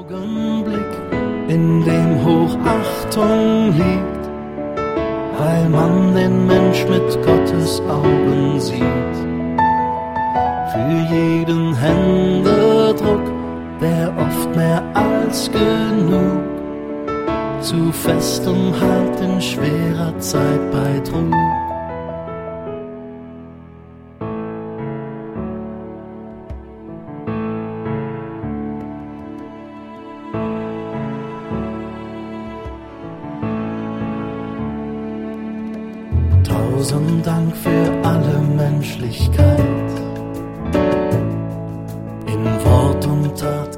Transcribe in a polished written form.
Augenblick, in dem Hochachtung liegt, weil man den Mensch mit Gottes Augen sieht. Für jeden Händedruck, der oft mehr als genug zu festem Halt in schwerer Zeit beitrug. Tausend Dank für alle Menschlichkeit, in Wort und Tat